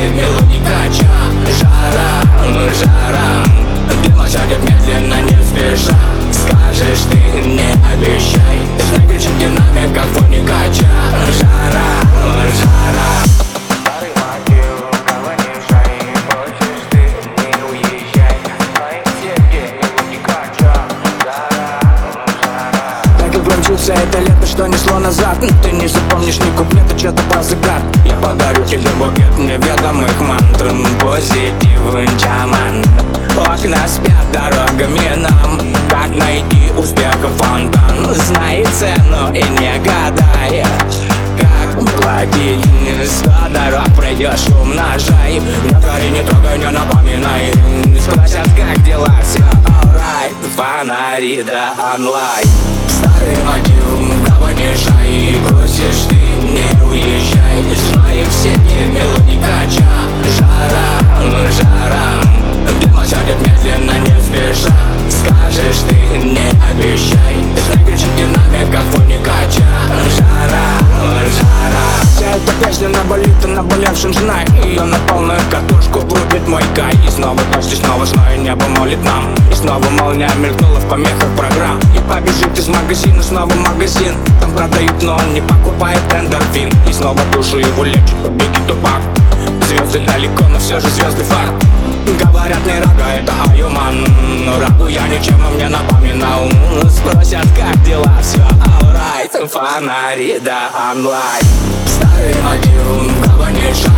сети мелодий кача. Жара, жара, дым сядет медленно, не спеша. Скажешь ты, не обещай, знай, кричит динамик, как фоне кача. Жара, жара. Старый мотив, кого не мешай, хочешь ты, не уезжай. Знай, сети мелодий кача. Жара, жара. Так и промчится это лето, что несло назад. Ты не запомнишь ни куплета, что-то про закат. Я подарю тебе букет неведомых мантр, позитив, чаман. Окна спят дорогами нам, как найти успеха фонтан. Знай цену и не гадай, как платить. 100 дорог пройдешь, умножай. Не гори, не трогай, не напоминай. Спросят, как дела, все alright. Фонари да онлайн. Старый мотив, кого не мешай, просишь ты, не уезжай. Знай все те мелодии кача. Жара, жара, дым сядет медленно, не спеша. Скажешь ты, не обещай, знай, кричит динамик, как фоне кача. Жара, жара. Вся эта песня наболит, а наболевшим знай. Ее на полную катушку будет мой кай. И снова дождь, и снова зной, небо молит нам. И снова молния мелькнула в помехах программ. И побежит из магазина снова в магазин. Там продают, но он не покупает эндорфин. И снова душу его лечит, беги тупак. Звезды далеко, но все же звезды факт. Говорят, не рага, это аюман. Но рагу я ничем мне напоминал. Спросят, как дела, все alright. Фонари да онлайн. Старый мотив, кого не мешай.